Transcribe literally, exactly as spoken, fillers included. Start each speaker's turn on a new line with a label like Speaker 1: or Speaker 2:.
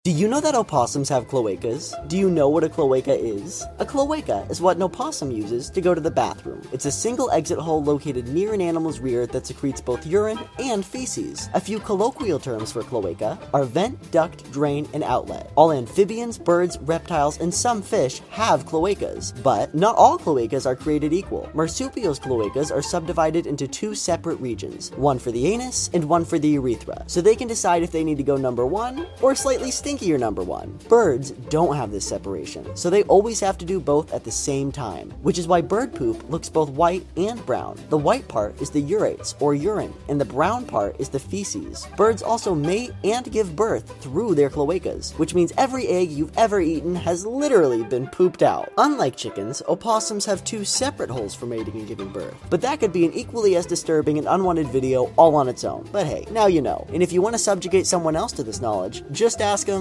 Speaker 1: Do you know that opossums have cloacas? Do you know what a cloaca is? A cloaca is what an opossum uses to go to the bathroom. It's a single exit hole located near an animal's rear that secretes both urine and feces. A few colloquial terms for cloaca are vent, duct, drain, and outlet. All amphibians, birds, reptiles, and some fish have cloacas, but not all cloacas are created equal. Marsupials' cloacas are subdivided into two separate regions, one for the anus and one for the urethra, so they can decide if they need to go number one or slightly stinkier number one. Birds don't have this separation, so they always have to do both at the same time, which is why bird poop looks both white and brown. The white part is the urates, or urine, and the brown part is the feces. Birds also mate and give birth through their cloacas, which means every egg you've ever eaten has literally been pooped out. Unlike chickens, opossums have two separate holes for mating and giving birth, but that could be an equally as disturbing and unwanted video all on its own. But hey, now you know. And if you want to subjugate someone else to this knowledge, just ask them,